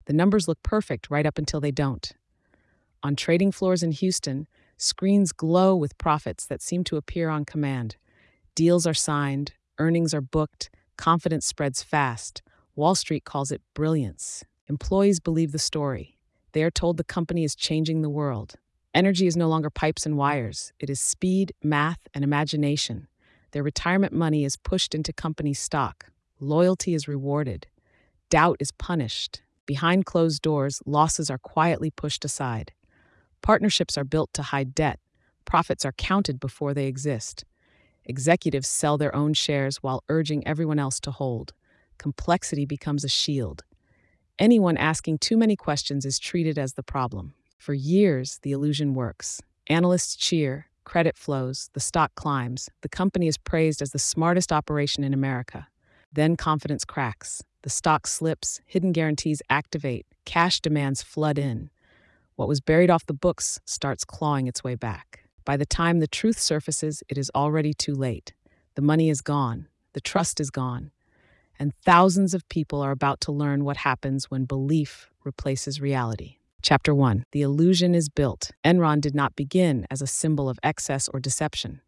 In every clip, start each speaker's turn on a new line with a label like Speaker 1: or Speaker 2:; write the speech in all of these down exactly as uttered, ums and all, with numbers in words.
Speaker 1: The numbers look perfect right up until they don't. On trading floors in Houston, screens glow with profits that seem to appear on command. Deals are signed, earnings are booked, confidence spreads fast. Wall Street calls it brilliance. Employees believe the story. They are told the company is changing the world. Energy is no longer pipes and wires. It is speed, math, and imagination. Their retirement money is pushed into company stock. Loyalty is rewarded. Doubt is punished. Behind closed doors, losses are quietly pushed aside. Partnerships are built to hide debt. Profits are counted before they exist. Executives sell their own shares while urging everyone else to hold. Complexity becomes a shield. Anyone asking too many questions is treated as the problem. For years, the illusion works. Analysts cheer, credit flows, the stock climbs, the company is praised as the smartest operation in America. Then confidence cracks. The stock slips, hidden guarantees activate, cash demands flood in. What was buried off the books starts clawing its way back. By the time the truth surfaces, it is already too late. The money is gone, the trust is gone, and thousands of people are about to learn what happens when belief replaces reality. Chapter one. The illusion is built. Enron did not begin as a symbol of excess or deception.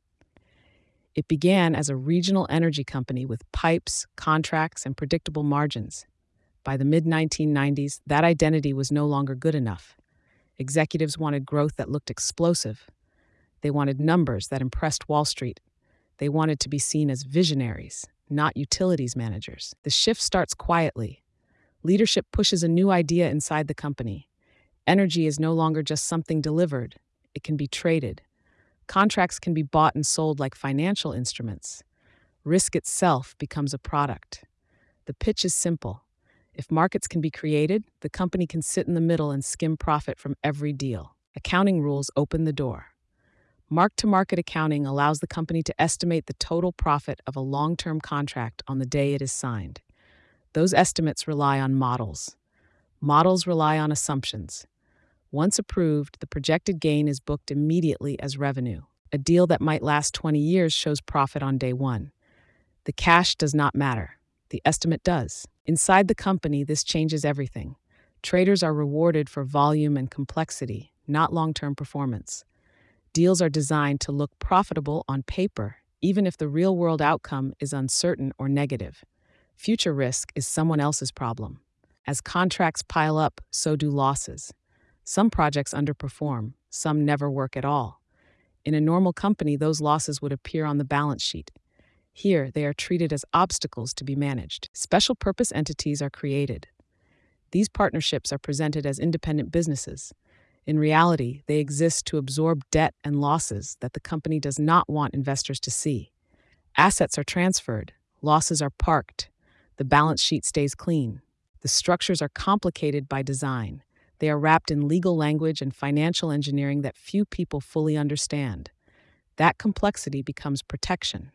Speaker 1: It began as a regional energy company with pipes, contracts, and predictable margins. By the mid nineteen nineties, that identity was no longer good enough. Executives wanted growth that looked explosive. They wanted numbers that impressed Wall Street. They wanted to be seen as visionaries, not utilities managers. The shift starts quietly. Leadership pushes a new idea inside the company. Energy is no longer just something delivered. It can be traded. Contracts can be bought and sold like financial instruments. Risk itself becomes a product. The pitch is simple. If markets can be created, the company can sit in the middle and skim profit from every deal. Accounting rules open the door. Mark-to-market accounting allows the company to estimate the total profit of a long-term contract on the day it is signed. Those estimates rely on models. Models rely on assumptions. Once approved, the projected gain is booked immediately as revenue. A deal that might last twenty years shows profit on day one. The cash does not matter. The estimate does. Inside the company, this changes everything. Traders are rewarded for volume and complexity, not long-term performance. Deals are designed to look profitable on paper, even if the real-world outcome is uncertain or negative. Future risk is someone else's problem. As contracts pile up, so do losses. Some projects underperform, some never work at all. In a normal company, those losses would appear on the balance sheet. Here, they are treated as obstacles to be managed. Special purpose entities are created. These partnerships are presented as independent businesses. In reality, they exist to absorb debt and losses that the company does not want investors to see. Assets are transferred, losses are parked, the balance sheet stays clean. The structures are complicated by design. They are wrapped in legal language and financial engineering that few people fully understand. That complexity becomes protection.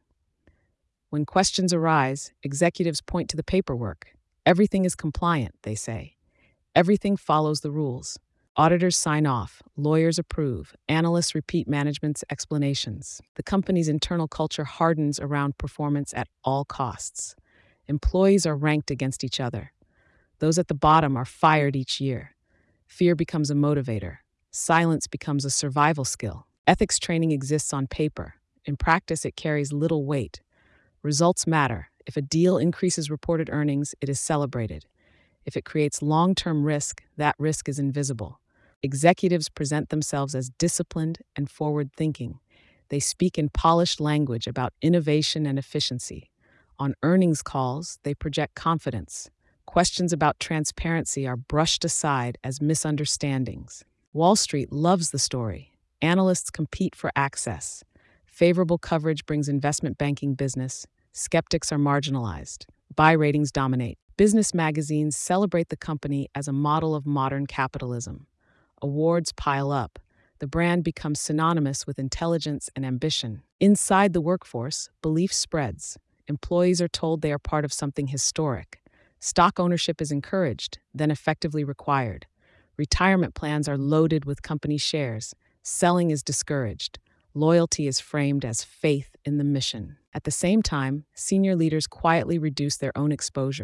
Speaker 1: When questions arise, executives point to the paperwork. Everything is compliant, they say. Everything follows the rules. Auditors sign off, lawyers approve, analysts repeat management's explanations. The company's internal culture hardens around performance at all costs. Employees are ranked against each other. Those at the bottom are fired each year. Fear becomes a motivator. Silence becomes a survival skill. Ethics training exists on paper. In practice, it carries little weight. Results matter. If a deal increases reported earnings, it is celebrated. If it creates long-term risk, that risk is invisible. Executives present themselves as disciplined and forward-thinking. They speak in polished language about innovation and efficiency. On earnings calls, they project confidence. Questions about transparency are brushed aside as misunderstandings. Wall Street loves the story. Analysts compete for access. Favorable coverage brings investment banking business. Skeptics are marginalized. Buy ratings dominate. Business magazines celebrate the company as a model of modern capitalism. Awards pile up. The brand becomes synonymous with intelligence and ambition. Inside the workforce, belief spreads. Employees are told they are part of something historic. Stock ownership is encouraged, then effectively required. Retirement plans are loaded with company shares. Selling is discouraged. Loyalty is framed as faith in the mission. At the same time, senior leaders quietly reduce their own exposure.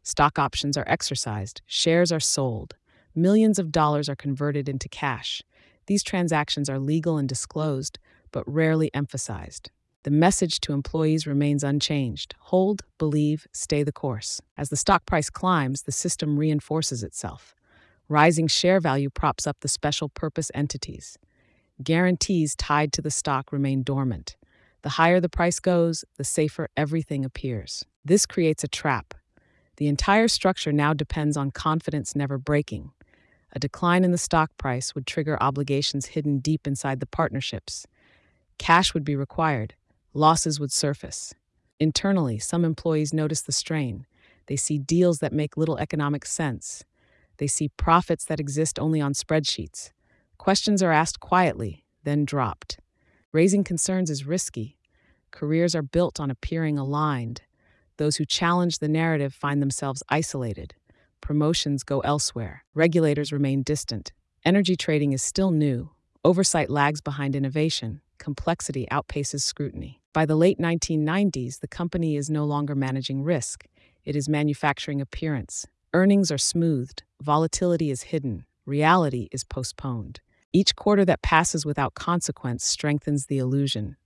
Speaker 1: Stock options are exercised, shares are sold, millions of dollars are converted into cash. These transactions are legal and disclosed, but rarely emphasized. The message to employees remains unchanged: hold, believe, stay the course. As the stock price climbs, the system reinforces itself. Rising share value props up the special purpose entities. Guarantees tied to the stock remain dormant. The higher the price goes, the safer everything appears. This creates a trap. The entire structure now depends on confidence never breaking. A decline in the stock price would trigger obligations hidden deep inside the partnerships. Cash would be required. Losses would surface. Internally, some employees notice the strain. They see deals that make little economic sense. They see profits that exist only on spreadsheets. Questions are asked quietly, then dropped. Raising concerns is risky. Careers are built on appearing aligned. Those who challenge the narrative find themselves isolated. Promotions go elsewhere. Regulators remain distant. Energy trading is still new. Oversight lags behind innovation. Complexity outpaces scrutiny. By the late nineteen nineties, the company is no longer managing risk. It is manufacturing appearance. Earnings are smoothed. Volatility is hidden. Reality is postponed. Each quarter that passes without consequence strengthens the illusion.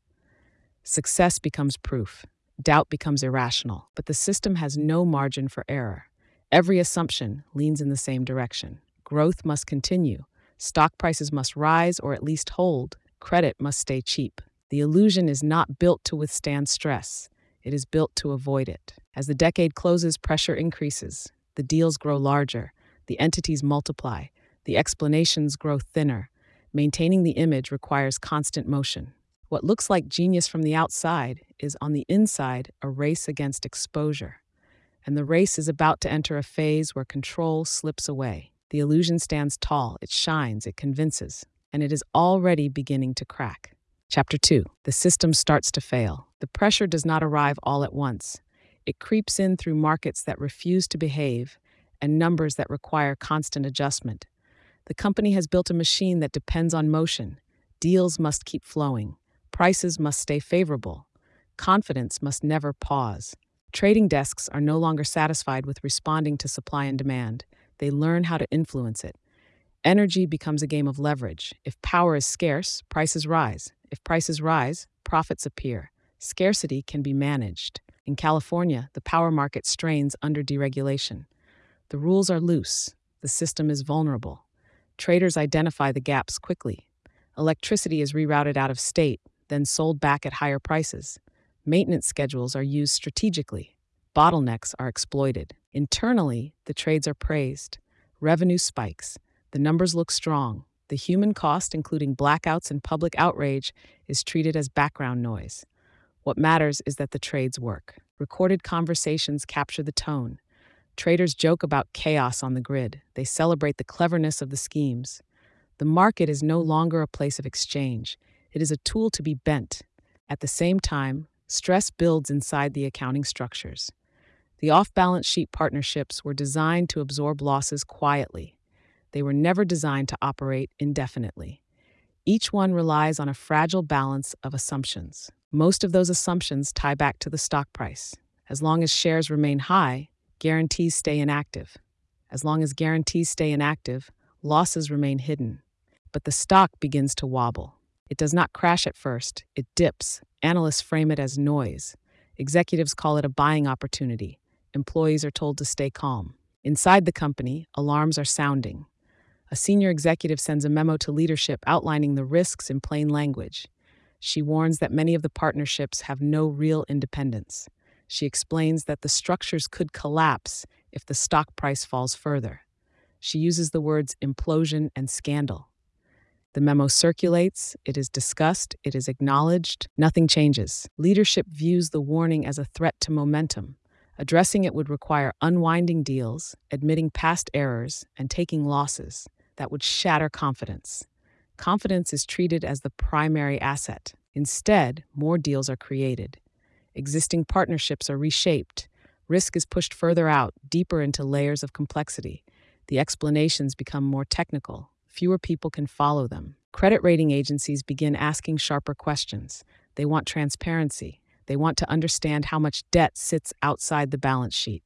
Speaker 1: Success becomes proof. Doubt becomes irrational. But the system has no margin for error. Every assumption leans in the same direction. Growth must continue. Stock prices must rise or at least hold. Credit must stay cheap. The illusion is not built to withstand stress. It is built to avoid it. As the decade closes, pressure increases. The deals grow larger. The entities multiply. The explanations grow thinner. Maintaining the image requires constant motion. What looks like genius from the outside is, on the inside, a race against exposure. And the race is about to enter a phase where control slips away. The illusion stands tall, it shines, it convinces, and it is already beginning to crack. Chapter two. The system starts to fail. The pressure does not arrive all at once. It creeps in through markets that refuse to behave and numbers that require constant adjustment. The company has built a machine that depends on motion. Deals must keep flowing. Prices must stay favorable. Confidence must never pause. Trading desks are no longer satisfied with responding to supply and demand. They learn how to influence it. Energy becomes a game of leverage. If power is scarce, prices rise. If prices rise, profits appear. Scarcity can be managed. In California, the power market strains under deregulation. The rules are loose. The system is vulnerable. Traders identify the gaps quickly. Electricity is rerouted out of state, then sold back at higher prices. Maintenance schedules are used strategically. Bottlenecks are exploited. Internally, the trades are praised. Revenue spikes. The numbers look strong. The human cost, including blackouts and public outrage, is treated as background noise. What matters is that the trades work. Recorded conversations capture the tone. Traders joke about chaos on the grid. They celebrate the cleverness of the schemes. The market is no longer a place of exchange. It is a tool to be bent. At the same time, stress builds inside the accounting structures. The off-balance sheet partnerships were designed to absorb losses quietly. They were never designed to operate indefinitely. Each one relies on a fragile balance of assumptions. Most of those assumptions tie back to the stock price. As long as shares remain high, guarantees stay inactive. As long as guarantees stay inactive, losses remain hidden. But the stock begins to wobble. It does not crash at first, it dips. Analysts frame it as noise. Executives call it a buying opportunity. Employees are told to stay calm. Inside the company, alarms are sounding. A senior executive sends a memo to leadership outlining the risks in plain language. She warns that many of the partnerships have no real independence. She explains that the structures could collapse if the stock price falls further. She uses the words implosion and scandal. The memo circulates, it is discussed, it is acknowledged, nothing changes. Leadership views the warning as a threat to momentum. Addressing it would require unwinding deals, admitting past errors, and taking losses that would shatter confidence. Confidence is treated as the primary asset. Instead, more deals are created. Existing partnerships are reshaped. Risk is pushed further out, deeper into layers of complexity. The explanations become more technical. Fewer people can follow them. Credit rating agencies begin asking sharper questions. They want transparency. They want to understand how much debt sits outside the balance sheet.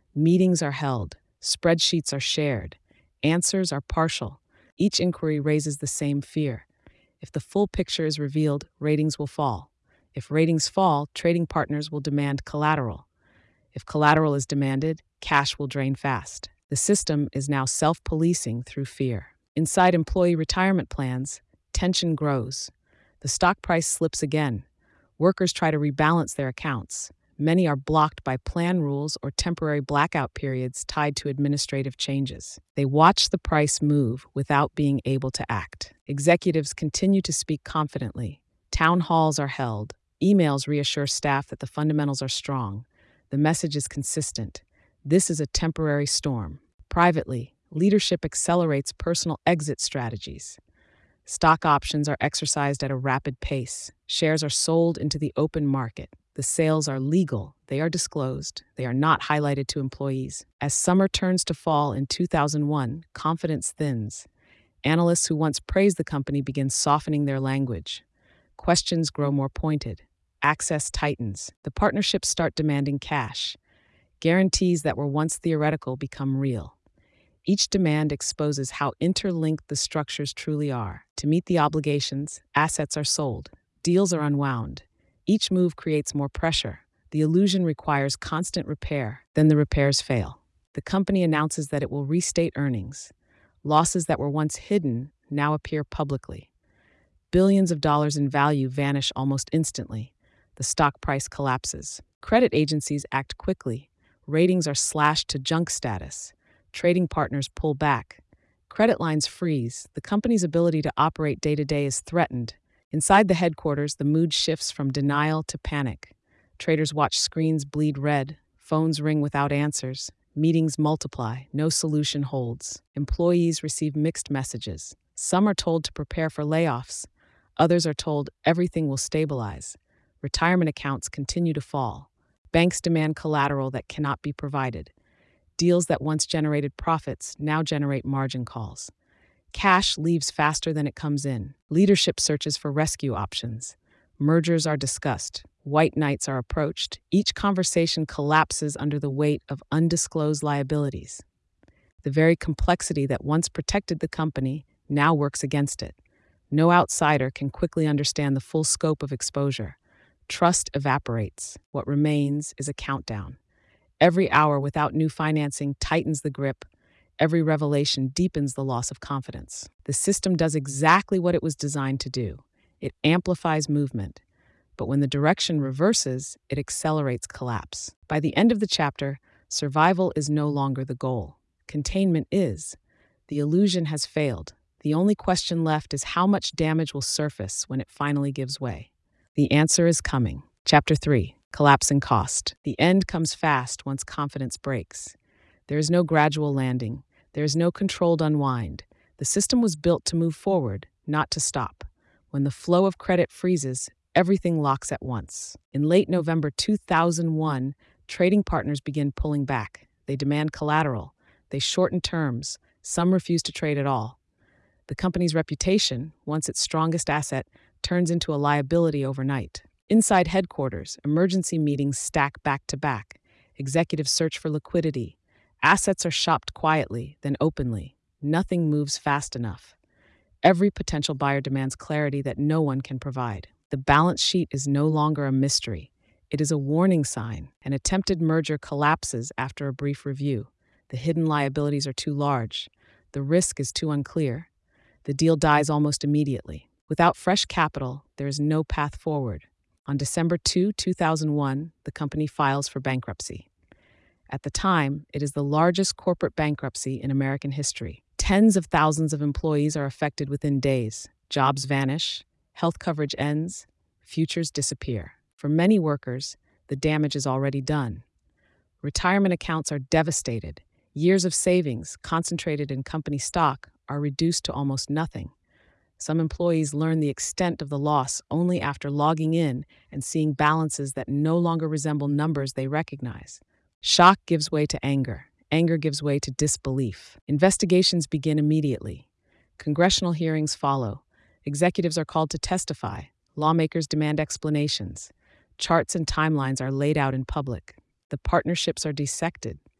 Speaker 1: Meetings are held, spreadsheets are shared, answers are partial. Each inquiry raises the same fear. If the full picture is revealed, ratings will fall. If ratings fall, trading partners will demand collateral. If collateral is demanded, cash will drain fast. The system is now self-policing through fear. Inside employee retirement plans, tension grows. The stock price slips again. Workers try to rebalance their accounts. Many are blocked by plan rules or temporary blackout periods tied to administrative changes. They watch the price move without being able to act. Executives continue to speak confidently. Town halls are held. Emails reassure staff that the fundamentals are strong. The message is consistent. This is a temporary storm. Privately, leadership accelerates personal exit strategies. Stock options are exercised at a rapid pace. Shares are sold into the open market. The sales are legal. They are disclosed. They are not highlighted to employees. As summer turns to fall in two thousand one, confidence thins. Analysts who once praised the company begin softening their language. Questions grow more pointed. Access tightens. The partnerships start demanding cash. Guarantees that were once theoretical become real. Each demand exposes how interlinked the structures truly are. To meet the obligations, assets are sold. Deals are unwound. Each move creates more pressure. The illusion requires constant repair. Then the repairs fail. The company announces that it will restate earnings. Losses that were once hidden now appear publicly. Billions of dollars in value vanish almost instantly. The stock price collapses. Credit agencies act quickly. Ratings are slashed to junk status. Trading partners pull back. Credit lines freeze. The company's ability to operate day-to-day is threatened. Inside the headquarters, the mood shifts from denial to panic. Traders watch screens bleed red. Phones ring without answers. Meetings multiply. No solution holds. Employees receive mixed messages. Some are told to prepare for layoffs. Others are told everything will stabilize. Retirement accounts continue to fall. Banks demand collateral that cannot be provided. Deals that once generated profits now generate margin calls. Cash leaves faster than it comes in. Leadership searches for rescue options. Mergers are discussed. White knights are approached. Each conversation collapses under the weight of undisclosed liabilities. The very complexity that once protected the company now works against it. No outsider can quickly understand the full scope of exposure. Trust evaporates. What remains is a countdown. Every hour without new financing tightens the grip. Every revelation deepens the loss of confidence. The system does exactly what it was designed to do. It amplifies movement. But when the direction reverses, it accelerates collapse. By the end of the chapter, survival is no longer the goal. Containment is. The illusion has failed. The only question left is how much damage will surface when it finally gives way. The answer is coming. Chapter three. Collapsing cost. The end comes fast once confidence breaks. There is no gradual landing. There is no controlled unwind. The system was built to move forward, not to stop. When the flow of credit freezes, everything locks at once. In late November two thousand one, trading partners begin pulling back. They demand collateral. They shorten terms. Some refuse to trade at all. The company's reputation, once its strongest asset, turns into a liability overnight. Inside headquarters, emergency meetings stack back to back. Executives search for liquidity. Assets are shopped quietly, then openly. Nothing moves fast enough. Every potential buyer demands clarity that no one can provide. The balance sheet is no longer a mystery. It is a warning sign. An attempted merger collapses after a brief review. The hidden liabilities are too large. The risk is too unclear. The deal dies almost immediately. Without fresh capital, there is no path forward. On December second, two thousand one, the company files for bankruptcy. At the time, it is the largest corporate bankruptcy in American history. Tens of thousands of employees are affected within days. Jobs vanish, health coverage ends, futures disappear. For many workers, the damage is already done. Retirement accounts are devastated. Years of savings, concentrated in company stock, are reduced to almost nothing. Some employees learn the extent of the loss only after logging in and seeing balances that no longer resemble numbers they recognize. Shock gives way to anger. Anger gives way to disbelief. Investigations begin immediately. Congressional hearings follow. Executives are called to testify. Lawmakers demand explanations. Charts and timelines are laid out in public. The partnerships are dissected.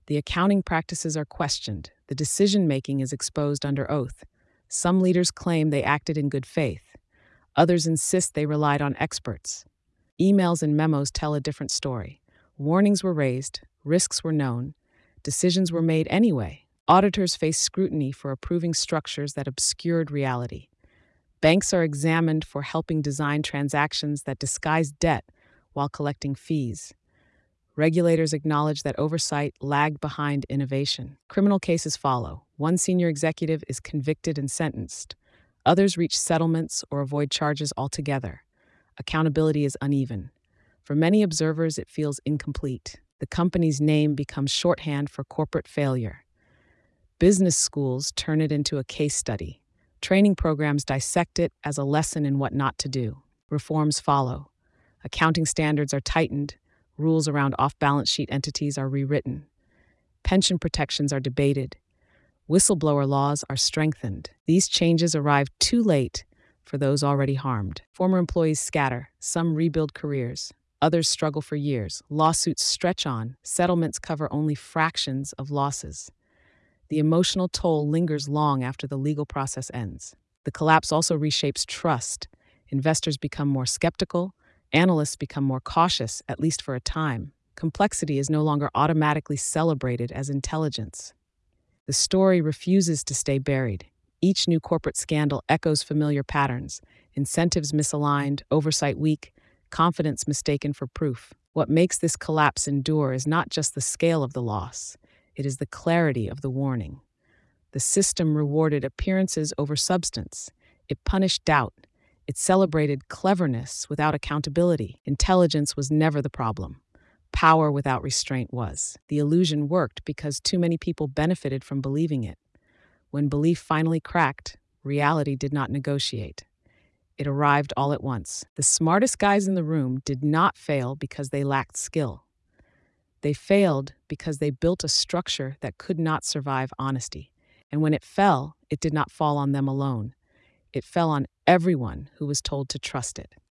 Speaker 1: The accounting practices are questioned. The decision-making is exposed under oath. Some leaders claim they acted in good faith. Others insist they relied on experts. Emails and memos tell a different story. Warnings were raised, risks were known, decisions were made anyway. Auditors face scrutiny for approving structures that obscured reality. Banks are examined for helping design transactions that disguise debt while collecting fees. Regulators acknowledge that oversight lagged behind innovation. Criminal cases follow. One senior executive is convicted and sentenced. Others reach settlements or avoid charges altogether. Accountability is uneven. For many observers, it feels incomplete. The company's name becomes shorthand for corporate failure. Business schools turn it into a case study. Training programs dissect it as a lesson in what not to do. Reforms follow. Accounting standards are tightened. Rules around off-balance sheet entities are rewritten. Pension protections are debated. Whistleblower laws are strengthened. These changes arrive too late for those already harmed. Former employees scatter. Some rebuild careers. Others struggle for years. Lawsuits stretch on. Settlements cover only fractions of losses. The emotional toll lingers long after the legal process ends. The collapse also reshapes trust. Investors become more skeptical. Analysts become more cautious, at least for a time. Complexity is no longer automatically celebrated as intelligence. The story refuses to stay buried. Each new corporate scandal echoes familiar patterns: incentives misaligned, oversight weak, confidence mistaken for proof. What makes this collapse endure is not just the scale of the loss, it is the clarity of the warning. The system rewarded appearances over substance. It punished doubt. It celebrated cleverness without accountability. Intelligence was never the problem. Power without restraint was. The illusion worked because too many people benefited from believing it. When belief finally cracked, reality did not negotiate. It arrived all at once. The smartest guys in the room did not fail because they lacked skill. They failed because they built a structure that could not survive honesty. And when it fell, it did not fall on them alone. It fell on everyone who was told to trust it.